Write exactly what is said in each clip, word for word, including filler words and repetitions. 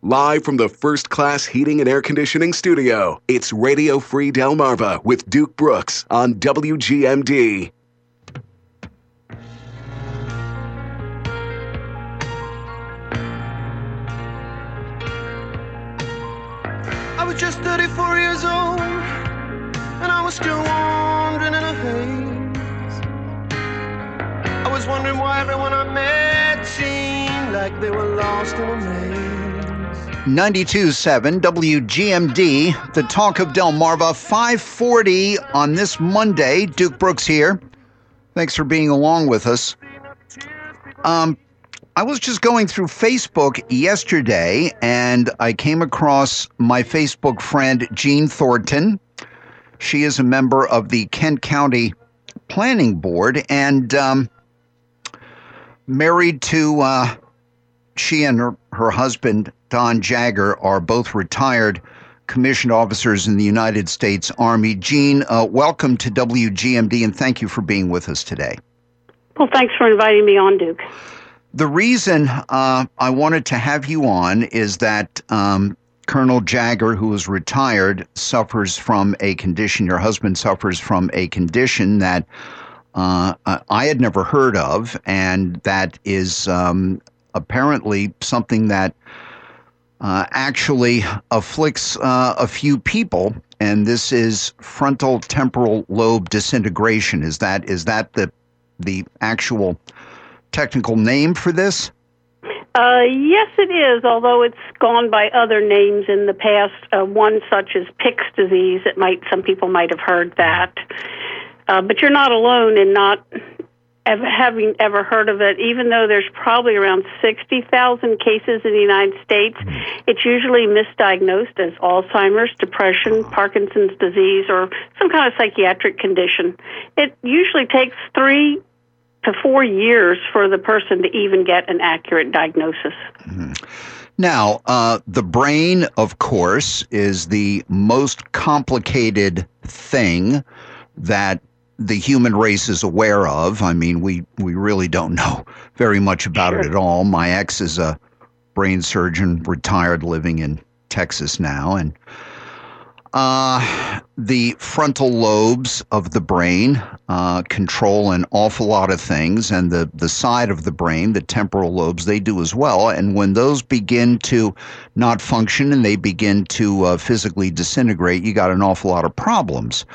Live from the First Class Heating and Air Conditioning Studio, it's Radio Free Delmarva with Duke Brooks on W G M D. I was just thirty-four years old, and I was still wandering in a haze. I was wondering why everyone I met seemed like they were lost in a maze. ninety-two point seven W G M D, the Talk of Delmarva, five forty on this Monday. Duke Brooks here. Thanks for being along with us. Um, I was just going through Facebook yesterday, and I came across my Facebook friend, Jean Thornton. She is a member of the Kent County Planning Board, and um, married to, uh, she and her, her husband, Don Jagger, are both retired commissioned officers in the United States Army. Jean, uh, welcome to W G M D, and thank you for being with us today. Well, thanks for inviting me on, Duke. The reason uh, I wanted to have you on is that um, Colonel Jagger, who is retired, suffers from a condition, your husband suffers from a condition that uh, I had never heard of, and that is um, apparently something that uh, actually afflicts uh, a few people, and this is frontal temporal lobe disintegration. Is that is that the the actual technical name for this? Uh, yes, it is, although it's gone by other names in the past. Uh, one such as Pick's disease. It might some people might have heard that, uh, but you're not alone in not ever, having ever heard of it. Even though there's probably around sixty thousand cases in the United States, it's usually misdiagnosed as Alzheimer's, depression, Parkinson's disease, or some kind of psychiatric condition. It usually takes three to four years for the person to even get an accurate diagnosis. Mm-hmm. Now, uh, the brain, of course, is the most complicated thing that the human race is aware of. I mean, we, we really don't know very much about sure. it at all. My ex is a brain surgeon, retired, living in Texas now, and Uh, the frontal lobes of the brain uh, control an awful lot of things, and the, the side of the brain, the temporal lobes, they do as well. And when those begin to not function and they begin to uh, physically disintegrate, you got an awful lot of problems.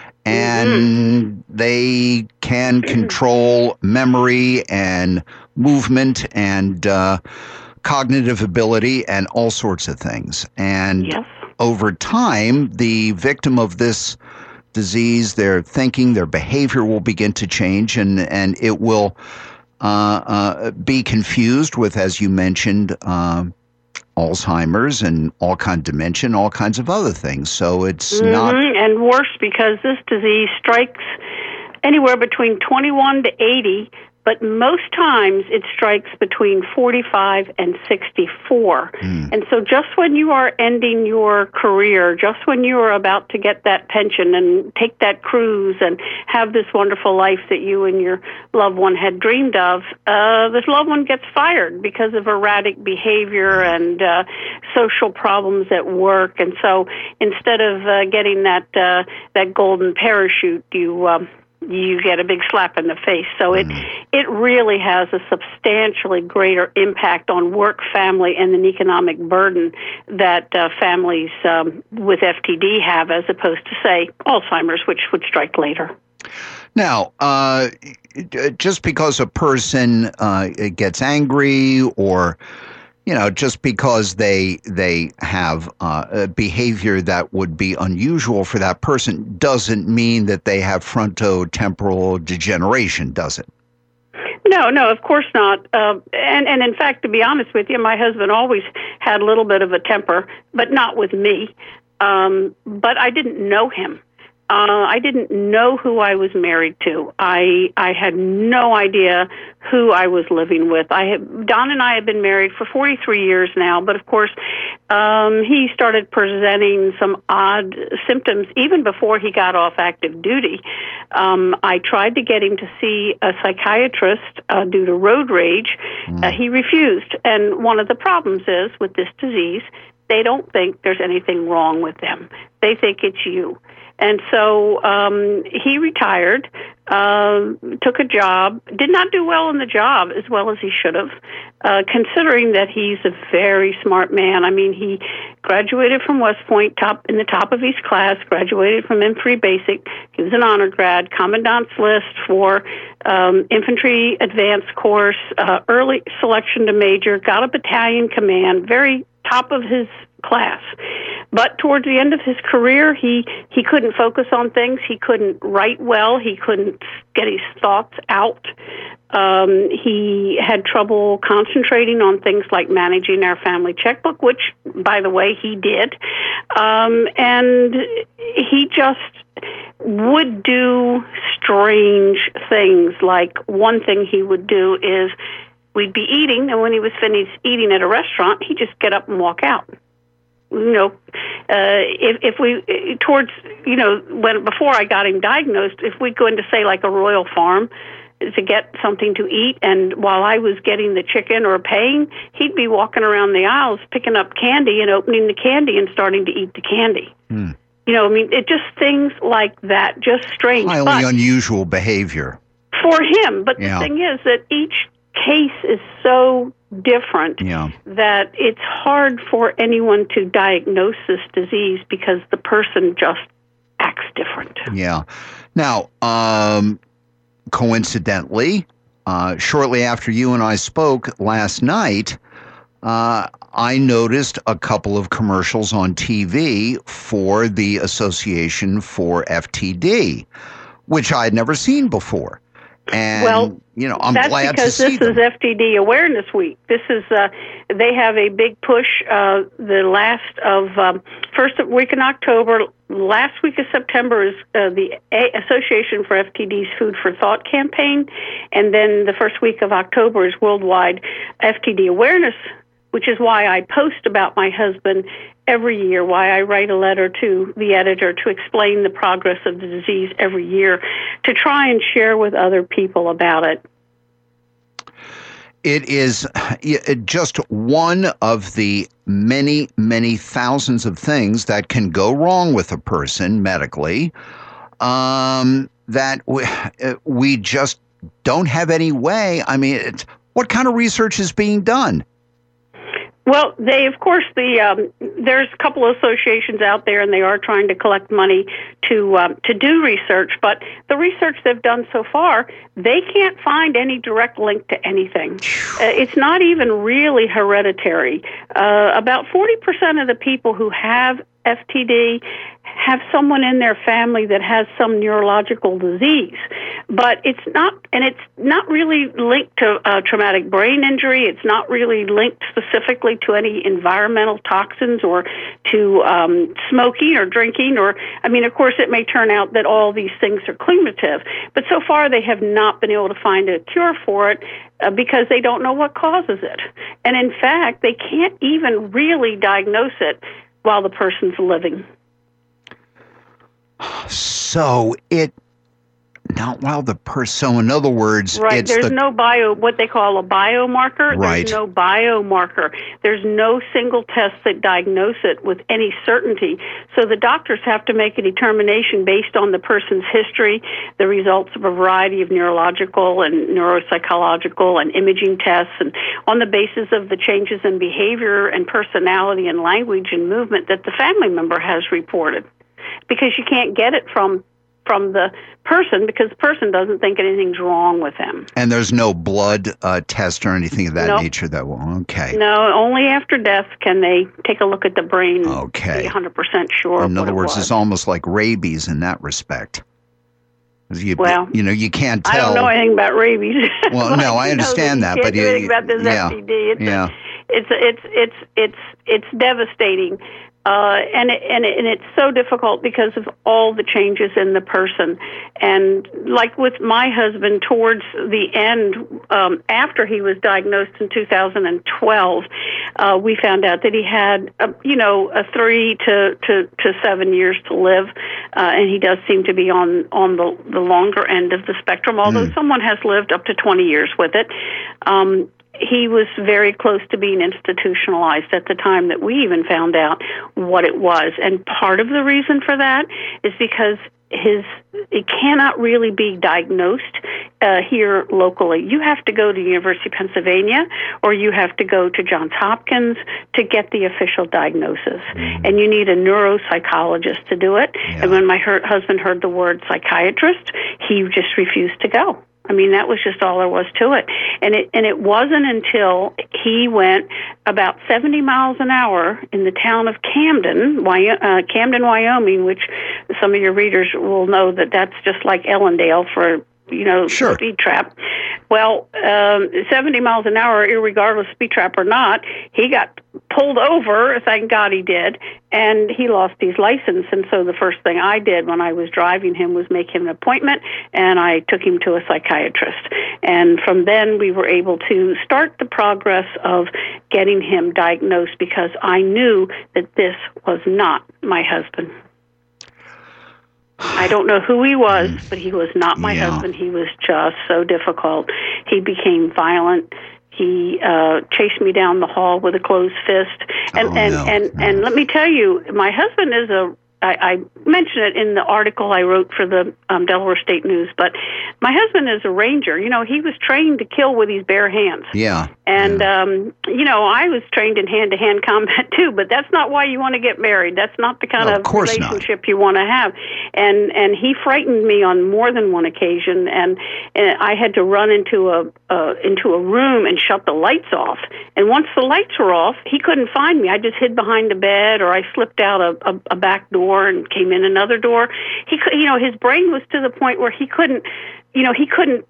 And mm-hmm. they can control memory and movement and uh, cognitive ability and all sorts of things. And yes. over time, the victim of this disease, their thinking, their behavior will begin to change, and, and it will uh, uh, be confused with, as you mentioned, uh, Alzheimer's and all kind of dementia and all kinds of other things. So it's mm-hmm. not... And worse, because this disease strikes anywhere between twenty-one to eighty, but most times it strikes between forty-five and sixty-four. Mm. And so just when you are ending your career, just when you are about to get that pension and take that cruise and have this wonderful life that you and your loved one had dreamed of, uh, this loved one gets fired because of erratic behavior and uh, social problems at work. And so instead of uh, getting that uh, that golden parachute, you... Um, you get a big slap in the face. So it mm. it really has a substantially greater impact on work, family, and an economic burden that uh, families um, with F T D have, as opposed to, say, Alzheimer's, which would strike later. Now, uh, just because a person uh, gets angry or you know, just because they they have uh, a behavior that would be unusual for that person doesn't mean that they have frontotemporal degeneration, does it? No, no, of course not. Uh, and, and in fact, to be honest with you, my husband always had a little bit of a temper, but not with me. Um, but I didn't know him. Uh, I didn't know who I was married to. I I had no idea who I was living with. I had, Don and I have been married for forty-three years now, but of course, um, he started presenting some odd symptoms even before he got off active duty. Um, I tried to get him to see a psychiatrist uh, due to road rage. Mm. Uh, he refused, and one of the problems is with this disease, they don't think there's anything wrong with them. They think it's you. And so um, he retired, uh, took a job, did not do well in the job as well as he should have, uh, considering that he's a very smart man. I mean, he graduated from West Point, top in the top of his class, graduated from M three Basic. He was an honor grad, commandant's list for um, infantry advanced course, uh, early selection to major, got a battalion command, very top of his class. But towards the end of his career, he, he couldn't focus on things. He couldn't write well. He couldn't get his thoughts out. Um, he had trouble concentrating on things like managing our family checkbook, which, by the way, he did. Um, and he just would do strange things. Like one thing he would do is we'd be eating, and when he was finished eating at a restaurant, he'd just get up and walk out. You know, uh, if, if we, towards, you know, when before I got him diagnosed, if we'd go into, say, like a Royal Farm to get something to eat, and while I was getting the chicken or paying, he'd be walking around the aisles picking up candy and opening the candy and starting to eat the candy. Hmm. You know, I mean, it just things like that, just strange. Highly but unusual behavior. For him. But yeah. the thing is that each case is so different yeah. that it's hard for anyone to diagnose this disease because the person just acts different. Yeah. Now, um, coincidentally, uh, shortly after you and I spoke last night, uh, I noticed a couple of commercials on T V for the Association for F T D, which I had never seen before. And, well, you know, I'm that's glad to see because this them. is F T D Awareness Week. This is, uh, they have a big push uh, the last of, um, first week in October, last week of September is uh, the a- Association for F T D's Food for Thought campaign, and then the first week of October is Worldwide F T D Awareness, which is why I post about my husband every year, why I write a letter to the editor to explain the progress of the disease every year, to try and share with other people about it. It is just one of the many, many thousands of things that can go wrong with a person medically, um, that we, we just don't have any way. I mean, it's, what kind of research is being done? Well, they, of course, the um, there's a couple of associations out there, and they are trying to collect money to um, to do research. But the research they've done so far, they can't find any direct link to anything. Uh, it's not even really hereditary. Uh, about forty percent of the people who have F T D have someone in their family that has some neurological disease, but it's not, and it's not really linked to uh, traumatic brain injury. It's not really linked specifically to any environmental toxins or to um, smoking or drinking, or, I mean, of course, it may turn out that all these things are cumulative, but so far they have not been able to find a cure for it uh, because they don't know what causes it. And in fact, they can't even really diagnose it while the person's living. So it not while the person. So in other words, right? It's there's the, no bio, what they call a biomarker. Right. There's no biomarker. There's no single test that diagnose it with any certainty. So the doctors have to make a determination based on the person's history, the results of a variety of neurological and neuropsychological and imaging tests, and on the basis of the changes in behavior and personality and language and movement that the family member has reported. Because you can't get it from from the person because the person doesn't think anything's wrong with them. And there's no blood uh, test or anything of that nope. nature that will, okay. No, only after death can they take a look at the brain okay. and be one hundred percent sure. In other what words, it was. It's almost like rabies in that respect. You, well, you know, you can't tell. I don't know anything about rabies. Well, no, I understand that, but you you, can't do anything about this yeah, F T D. It's yeah. a, it's it's it's it's it's devastating. Uh, and it, and it, and it's so difficult because of all the changes in the person. And like with my husband, towards the end, um, after he was diagnosed in two thousand twelve, uh, we found out that he had, a, you know, a three to, to, to seven years to live, uh, and he does seem to be on on the, the longer end of the spectrum. Although mm. someone has lived up to twenty years with it. Um, He was very close to being institutionalized at the time that we even found out what it was. And part of the reason for that is because his it cannot really be diagnosed uh, here locally. You have to go to the University of Pennsylvania or you have to go to Johns Hopkins to get the official diagnosis. Mm-hmm. And you need a neuropsychologist to do it. Yeah. And when my her- husband heard the word psychiatrist, he just refused to go. I mean, that was just all there was to it. And it and it wasn't until he went about seventy miles an hour in the town of Camden, Wy- uh, Camden, Wyoming, which some of your readers will know that that's just like Ellendale for, you know, sure. speed trap. Well, um, seventy miles an hour, irregardless speed trap or not, he got pulled over, thank God he did, and he lost his license. And so the first thing I did when I was driving him was make him an appointment, and I took him to a psychiatrist. And from then we were able to start the progress of getting him diagnosed because I knew that this was not my husband. I don't know who he was, but he was not my yeah. husband. He was just so difficult. He became violent. He uh, chased me down the hall with a closed fist. And, oh, and, no. and, no. and let me tell you, my husband is a, I, I mentioned it in the article I wrote for the um, Delaware State News, but my husband is a ranger. You know, he was trained to kill with his bare hands. Yeah. And, yeah. um, you know, I was trained in hand-to-hand combat, too, but that's not why you want to get married. That's not the kind no, of, of relationship not. you want to have. And and he frightened me on more than one occasion, and, and I had to run into a uh, into a room and shut the lights off. And once the lights were off, he couldn't find me. I just hid behind the bed, or I slipped out a, a, a back door and came in another door. He could, you know, his brain was to the point where he couldn't, you know, he couldn't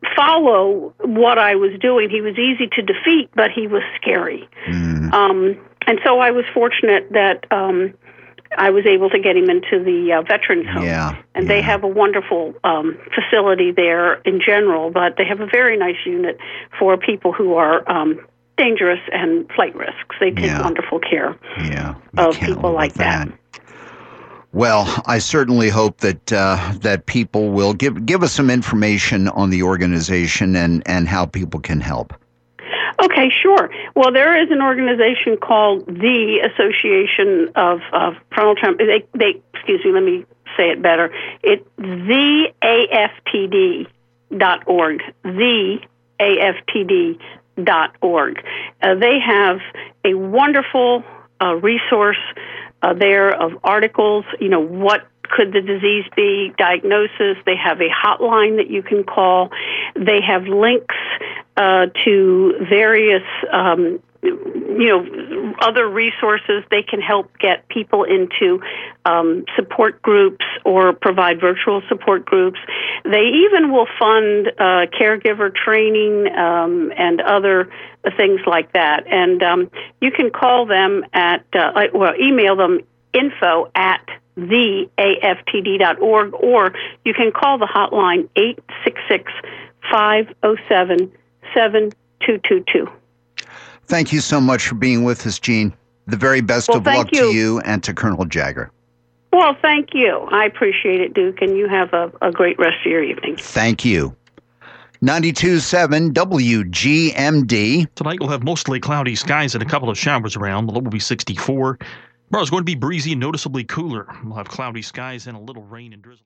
follow what I was doing. He was easy to defeat, but he was scary. Mm. Um, and so I was fortunate that um, I was able to get him into the uh, veterans home. Yeah, and yeah. they have a wonderful um, facility there in general, but they have a very nice unit for people who are um, dangerous and flight risks. They take yeah. wonderful care yeah. of people like that. that. Well, I certainly hope that uh, that people will give give us some information on the organization and, and how people can help. Okay, sure. Well, there is an organization called the Association of, of Frontal Trauma. They, they, excuse me, let me say it better. It's the A F T D dot org. The A F T D dot org. Uh, they have a wonderful uh, resource uh, there of articles. You know, what could the disease be? Diagnosis. They have a hotline that you can call. They have links uh, to various, um, you know, other resources. They can help get people into um, support groups or provide virtual support groups. They even will fund uh, caregiver training um, and other things like that. And um, you can call them at, uh, well, email them info at the A F T D dot org, or you can call the hotline eight six six, five oh seven, seven two two two. Thank you so much for being with us, Jean. The very best well, of luck you. to you and to Colonel Jagger. Well, thank you. I appreciate it, Duke, and you have a, a great rest of your evening. Thank you. ninety-two point seven W G M D. Tonight we'll have mostly cloudy skies and a couple of showers around. The low will be sixty-four. Tomorrow's going to be breezy and noticeably cooler. We'll have cloudy skies and a little rain and drizzle.